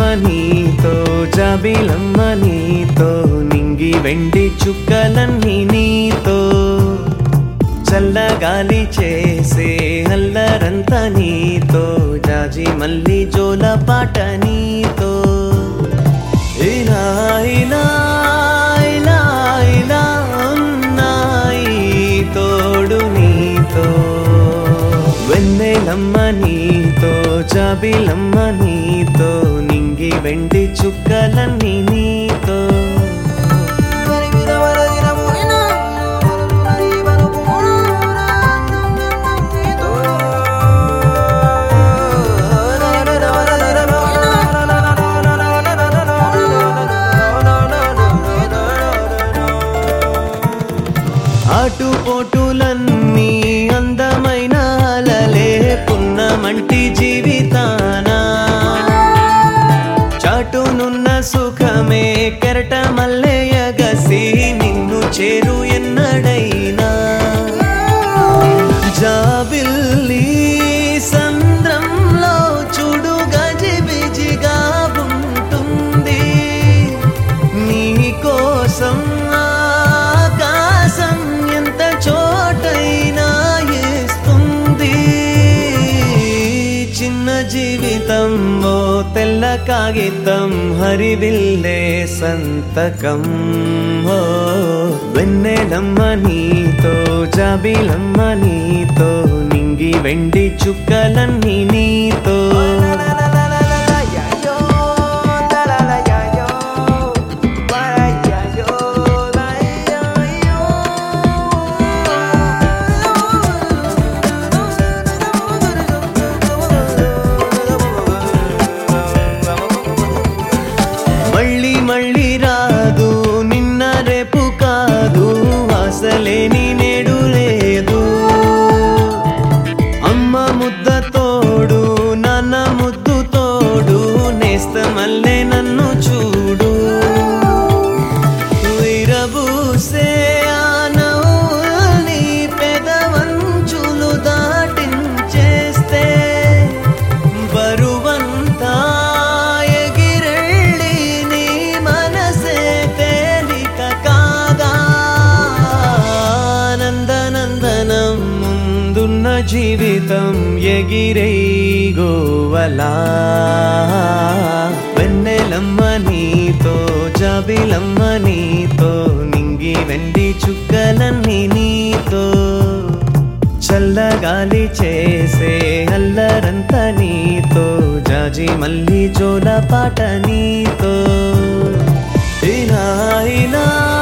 నీతో జాబిలమ్మ నీతో నింగి వెండి చుక్కలన్నీ నీతో చల్లగాలి చేసే అల్లరంతా నీతో జాజి మల్లి జోల పాట నీతో ఇలా ఇలా ఇలా ఇలా ఉన్నాయి తోడు నీతో వెన్నెలమ్మ నీతో జాబిలమ్మ నీతో నింగి వెండి చుక్కలన్నీ నీతో ఆటుపోటులన్నీ అందమైన అలలే పున్నమంటి జీవితాన చాటునున్న సుఖమే కెరట మల్లె ఎగసి నిన్ను చేరు ఎన్నడైనా జాబిల్లి సంద్రంలో చూడు గజిబిజిగా ఉంటుంది నీ కోసం జీవితం ఓ తెల్ల కాగితం హరివిల్లే సంతకం ఓ వెన్నెలమ్మ నీతో జాబిలమ్మ నీతో నింగి వెండి చుక్కలన్నీ నీతో మళ్ళీ మళ్ళీ రాదు నిన్న రేపు కాదు అసలేని నేడు లేదు అమ్మ ముద్ద తోడు నాన్న ముద్దు తోడు నేస్తమల్లే నన్ను చూడు విరబూసే ఆనవుల్ని పెదవంచులు దాటించేస్తే బరువంతా జీవితం ఎగిరై గోవలా వెన్నెలమ్మ నీతో జాబిలమ్మ నీతో నింగి వెండి చుక్కలన్నీ నీతో చల్లగాలి చేసే అల్లరంతా నీతో జాజి మల్లి జోల పాట నీతో ఇలా ఇలా